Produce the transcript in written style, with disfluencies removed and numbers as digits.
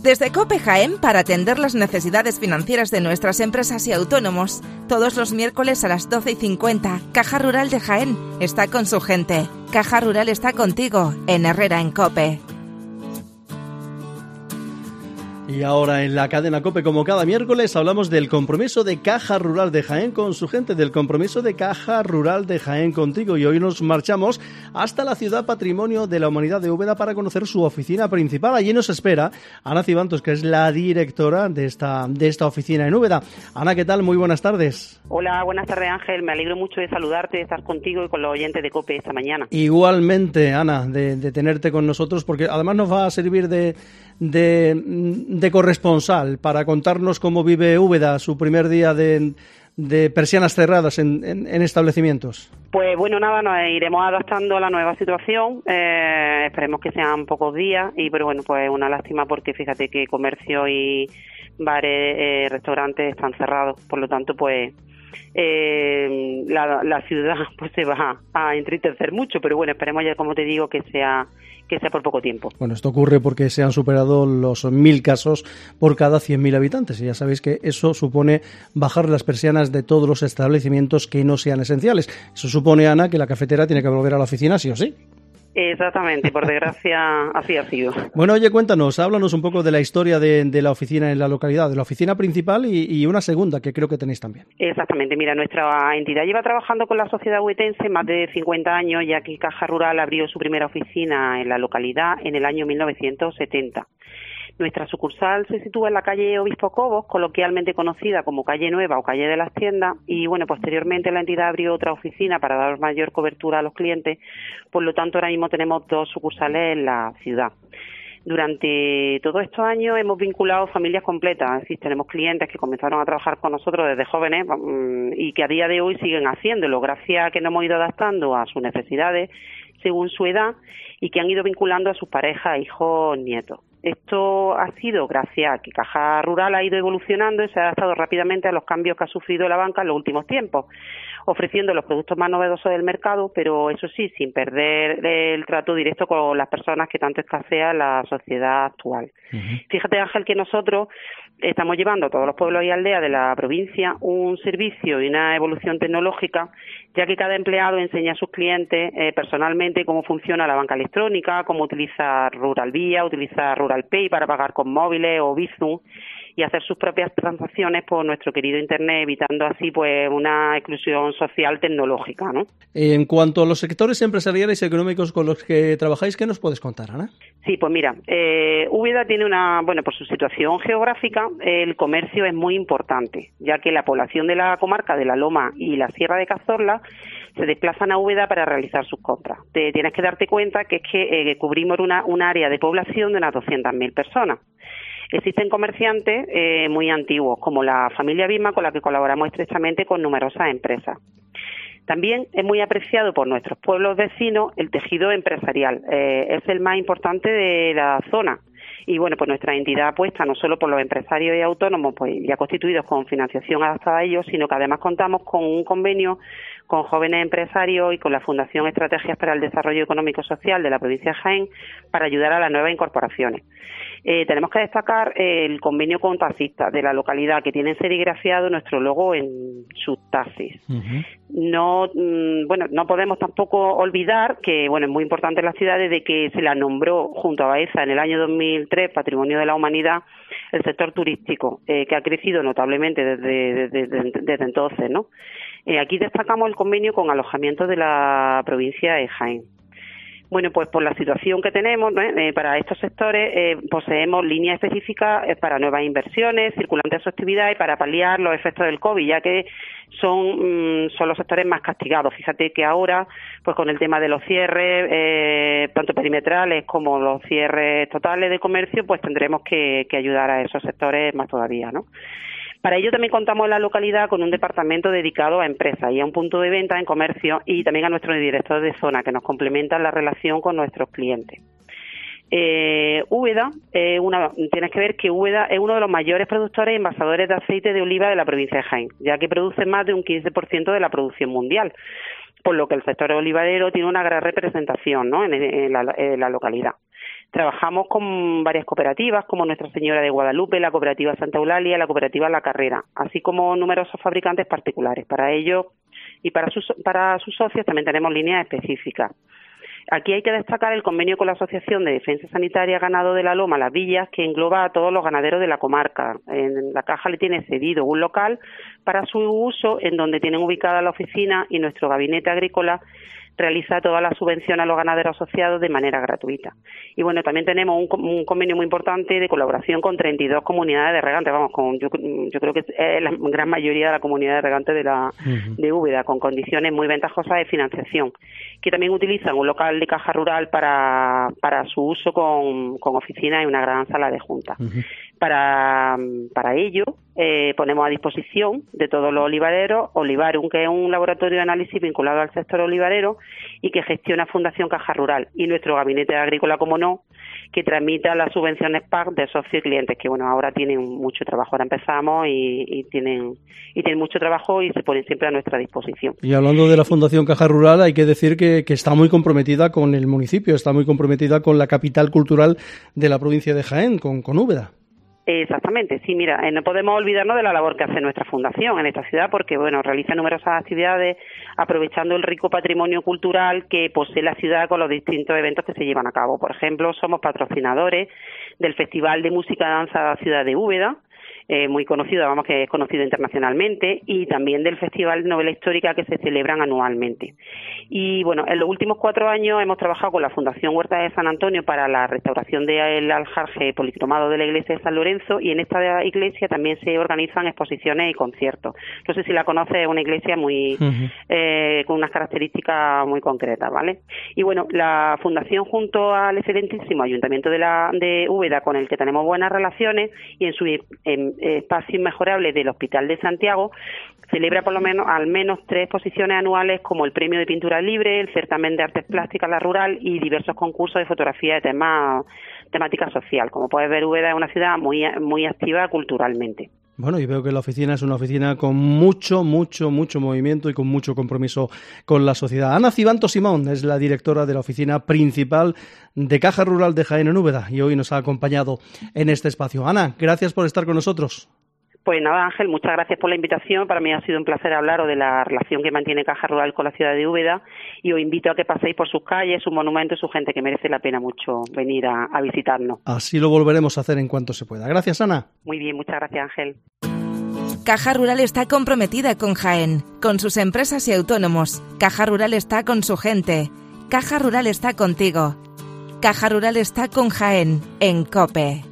Desde COPE Jaén para atender las necesidades financieras de nuestras empresas y autónomos. Todos los miércoles a las 12:50, Caja Rural de Jaén está con su gente. Caja Rural está contigo en Herrera en COPE. Y ahora en la cadena COPE, como cada miércoles, hablamos del compromiso de Caja Rural de Jaén con su gente, del compromiso de Caja Rural de Jaén contigo. Y hoy nos marchamos hasta la ciudad Patrimonio de la Humanidad de Úbeda para conocer su oficina principal. Allí nos espera Ana Cibantos, que es la directora de esta oficina en Úbeda. Ana, ¿qué tal? Muy buenas tardes. Hola, buenas tardes, Ángel. Me alegro mucho de saludarte, de estar contigo y con los oyentes de COPE esta mañana. Igualmente, Ana, de tenerte con nosotros, porque además nos va a servir de corresponsal para contarnos cómo vive Úbeda su primer día de persianas cerradas en establecimientos. Pues bueno, nada, nos iremos adaptando a la nueva situación, esperemos que sean pocos días, pero bueno, pues una lástima porque fíjate que comercio y bares, restaurantes están cerrados, por lo tanto pues la ciudad pues se va a entristecer mucho, pero bueno, esperemos ya, como te digo, que sea por poco tiempo. Bueno, esto ocurre porque se han superado los 1.000 casos por cada 100.000 habitantes y ya sabéis que eso supone bajar las persianas de todos los establecimientos que no sean esenciales. Eso supone, Ana, que la cafetera tiene que volver a la oficina sí o sí. Exactamente, por desgracia así ha sido. Bueno, oye, cuéntanos, háblanos un poco de la historia de la oficina en la localidad, de la oficina principal y una segunda que creo que tenéis también. Exactamente, mira, nuestra entidad lleva trabajando con la sociedad huetense más de 50 años, ya que Caja Rural abrió su primera oficina en la localidad en el año 1970. Nuestra sucursal se sitúa en la calle Obispo Cobos, coloquialmente conocida como Calle Nueva o Calle de las Tiendas, y bueno, posteriormente la entidad abrió otra oficina para dar mayor cobertura a los clientes, por lo tanto ahora mismo tenemos 2 sucursales en la ciudad. Durante todos estos años hemos vinculado familias completas, es decir, tenemos clientes que comenzaron a trabajar con nosotros desde jóvenes y que a día de hoy siguen haciéndolo, gracias a que nos hemos ido adaptando a sus necesidades según su edad y que han ido vinculando a sus parejas, hijos, nietos. Esto ha sido gracias a que Caja Rural ha ido evolucionando y se ha adaptado rápidamente a los cambios que ha sufrido la banca en los últimos tiempos, ofreciendo los productos más novedosos del mercado, pero eso sí, sin perder el trato directo con las personas que tanto escasea la sociedad actual. Uh-huh. Fíjate, Ángel, que nosotros estamos llevando a todos los pueblos y aldeas de la provincia un servicio y una evolución tecnológica, ya que cada empleado enseña a sus clientes personalmente cómo funciona la banca electrónica, cómo utilizar Rural Vía, utilizar Rural Pay para pagar con móviles o Bizum y hacer sus propias transacciones por nuestro querido Internet, evitando así pues una exclusión social tecnológica, ¿no? En cuanto a los sectores empresariales y económicos con los que trabajáis, ¿qué nos puedes contar, Ana? Sí, pues mira, Úbeda tiene por su situación geográfica, el comercio es muy importante, ya que la población de la comarca de La Loma y la Sierra de Cazorla se desplazan a Úbeda para realizar sus compras. Tienes que darte cuenta que es que cubrimos un área de población de unas 200.000 personas. Existen comerciantes muy antiguos, como la familia Bisma, con la que colaboramos estrechamente con numerosas empresas. También es muy apreciado por nuestros pueblos vecinos el tejido empresarial. Es el más importante de la zona. Y bueno, pues nuestra entidad apuesta no solo por los empresarios y autónomos pues ya constituidos con financiación adaptada a ellos, sino que además contamos con un convenio con jóvenes empresarios y con la Fundación Estrategias para el Desarrollo Económico y Social de la provincia de Jaén para ayudar a las nuevas incorporaciones. Tenemos que destacar el convenio con taxistas de la localidad que tienen serigrafiado nuestro logo en sus taxis. Uh-huh. No podemos tampoco olvidar que es muy importante en las ciudades de que se la nombró junto a Baeza en el año 2003 Patrimonio de la Humanidad el sector turístico, que ha crecido notablemente desde entonces, ¿no? Aquí destacamos el convenio con alojamientos de la provincia de Jaén. Bueno, pues por la situación que tenemos, ¿no? Para estos sectores poseemos líneas específicas para nuevas inversiones, circulantes de su actividad y para paliar los efectos del COVID, ya que son los sectores más castigados. Fíjate que ahora, pues con el tema de los cierres, tanto perimetrales como los cierres totales de comercio, pues tendremos que ayudar a esos sectores más todavía, ¿no? Para ello también contamos en la localidad con un departamento dedicado a empresas y a un punto de venta en comercio y también a nuestro director de zona que nos complementan la relación con nuestros clientes. Úbeda, tienes que ver que Úbeda es uno de los mayores productores y envasadores de aceite de oliva de la provincia de Jaén, ya que produce más de un 15% de la producción mundial, por lo que el sector olivarero tiene una gran representación, ¿no? en la localidad. Trabajamos con varias cooperativas, como Nuestra Señora de Guadalupe, la cooperativa Santa Eulalia, la cooperativa La Carrera, así como numerosos fabricantes particulares. Para ellos y para sus socios también tenemos líneas específicas. Aquí hay que destacar el convenio con la Asociación de Defensa Sanitaria Ganado de la Loma, Las Villas, que engloba a todos los ganaderos de la comarca. En la caja le tiene cedido un local para su uso, en donde tienen ubicada la oficina, y nuestro gabinete agrícola realiza todas las subvenciones a los ganaderos asociados de manera gratuita. Y bueno, también tenemos un convenio muy importante de colaboración con 32 comunidades de regantes, yo creo que es la gran mayoría de la comunidad de regantes de Úbeda, con condiciones muy ventajosas de financiación, que también utilizan un local de caja rural para su uso con oficinas y una gran sala de juntas. Para ello, ponemos a disposición de todos los olivareros Olivarum, que es un laboratorio de análisis vinculado al sector olivarero y que gestiona Fundación Caja Rural, y nuestro gabinete agrícola, como no, que tramita las subvenciones PAC de socios y clientes, que bueno, ahora tienen mucho trabajo. Ahora empezamos y tienen mucho trabajo y se ponen siempre a nuestra disposición. Y hablando de la Fundación Caja Rural, hay que decir que está muy comprometida con el municipio, está muy comprometida con la capital cultural de la provincia de Jaén, con Úbeda. Exactamente, sí, mira, no podemos olvidarnos de la labor que hace nuestra fundación en esta ciudad, porque bueno, realiza numerosas actividades aprovechando el rico patrimonio cultural que posee la ciudad con los distintos eventos que se llevan a cabo. Por ejemplo, somos patrocinadores del Festival de Música y Danza Ciudad de Úbeda, muy conocido, que es conocido internacionalmente, y también del Festival de Novela Histórica, que se celebran anualmente. Y bueno, en los últimos 4 años hemos trabajado con la Fundación Huerta de San Antonio para la restauración del aljarje policromado de la iglesia de San Lorenzo, y en esta iglesia también se organizan exposiciones y conciertos. No sé si la conoces, es una iglesia muy con unas características muy concretas, ¿vale? Y bueno, la Fundación, junto al excelentísimo Ayuntamiento de Úbeda, con el que tenemos buenas relaciones, y en su espacio inmejorable del Hospital de Santiago, celebra al menos 3 exposiciones anuales, como el Premio de Pintura Libre, el Certamen de Artes Plásticas La Rural y diversos concursos de fotografía de temática social. Como puedes ver, Úbeda es una ciudad muy activa culturalmente. Bueno, y veo que la oficina es una oficina con mucho movimiento y con mucho compromiso con la sociedad. Ana Cibanto Simón es la directora de la oficina principal de Caja Rural de Jaén en Úbeda, y hoy nos ha acompañado en este espacio. Ana, gracias por estar con nosotros. Pues nada, Ángel, muchas gracias por la invitación. Para mí ha sido un placer hablaros de la relación que mantiene Caja Rural con la ciudad de Úbeda, y os invito a que paséis por sus calles, sus monumentos y su gente, que merece la pena mucho venir a visitarnos. Así lo volveremos a hacer en cuanto se pueda. Gracias, Ana. Muy bien, muchas gracias, Ángel. Caja Rural está comprometida con Jaén, con sus empresas y autónomos. Caja Rural está con su gente. Caja Rural está contigo. Caja Rural está con Jaén, en COPE.